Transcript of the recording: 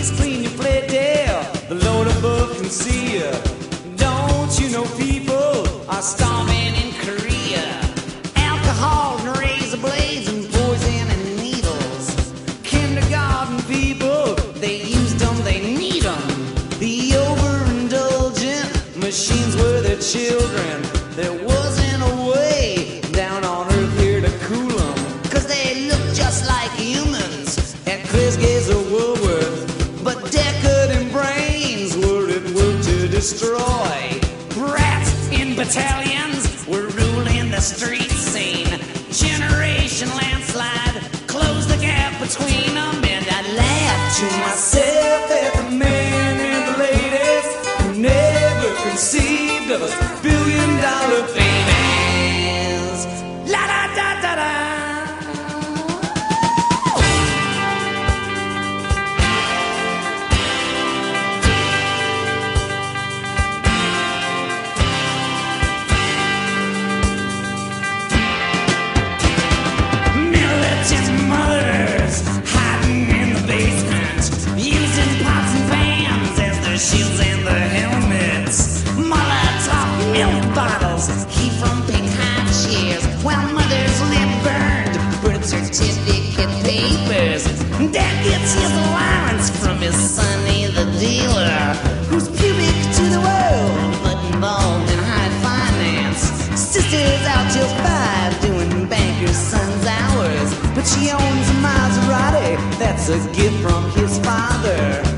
please clean your plate there. The Lord above can see you. Don't you know people are starving in Korea? Alcohol and razor blades and poison and needles. Kindergarten people, they use them, they need them. The overindulgent machines were their children. There wasn't a way down on earth here to cool them, 'cause they look just like humans at Chris Gaze or Woolworth. But decadent brains were at work to destroy. Rats in battalions were ruling the street scene. Generation landslide closed the gap between them, and I laughed to myself at the man and the ladies who never conceived of us $1 billion famous. La da da da da. Mothers hiding in the basement, using pots and pans as their shields and their helmets. Molotov milk bottles heat from big high chairs, while mothers live burned birth certificate papers. Dad gets his allowance from his sonny the dealer, who's pubic to the world but involved in high finance. Sister's out till 5 doing banker's son's hours, but she owns a Maserati, that's a gift from his father.